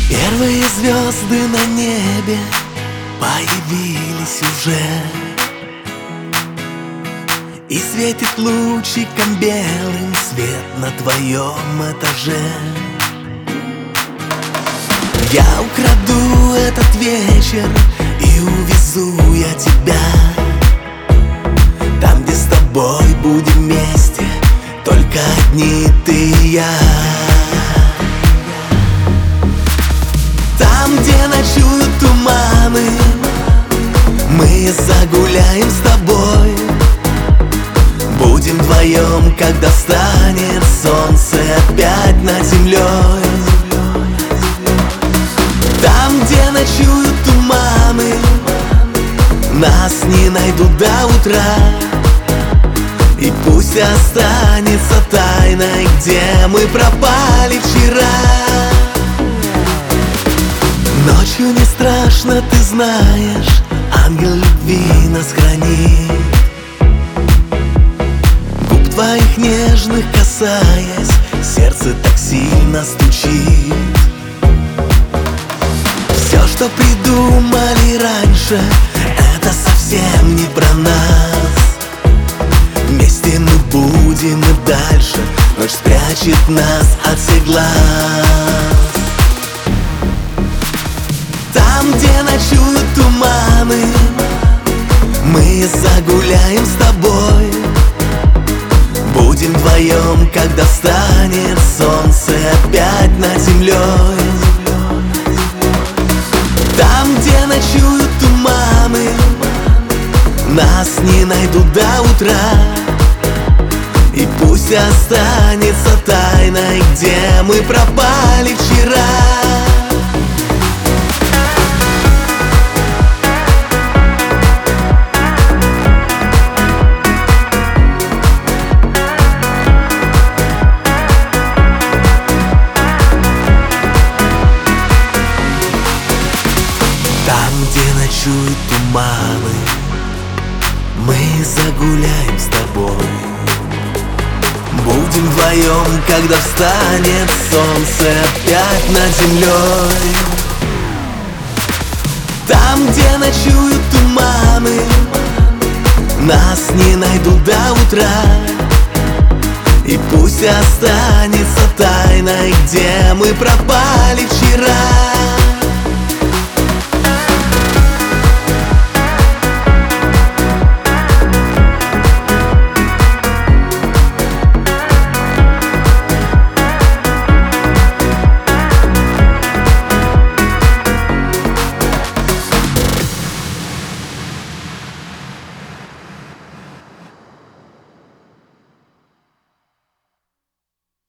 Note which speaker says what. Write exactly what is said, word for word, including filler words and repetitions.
Speaker 1: Первые звезды на небе появились уже, и светит лучиком белым свет на твоем этаже. Я украду этот вечер и увезу я тебя там, где с тобой будем вместе, только одни ты и я. Там, где ночуют туманы, мы загуляем с тобой. Будем вдвоем, когда встанет солнце опять над землей. Там, где ночуют туманы, нас не найдут до утра. И пусть останется тайной, где мы пропали вчера. Ночью не страшно, ты знаешь, ангел любви нас хранит. Губ твоих нежных касаясь, сердце так сильно стучит. Все, что придумали раньше, это совсем не про нас. Вместе мы будем и дальше, ночь спрячет нас от всех глаз. Там, где ночуют туманы, мы загуляем с тобой. Будем вдвоем, когда встанет солнце опять над землей. Там, где ночуют туманы, нас не найдут до утра. И пусть останется тайной, где мы пропали вчера. Там, где ночуют туманы, мы загуляем с тобой. Будем вдвоем, когда встанет солнце опять над землей. Там, где ночуют туманы, нас не найдут до утра. И пусть останется тайной, где мы пропали вчера.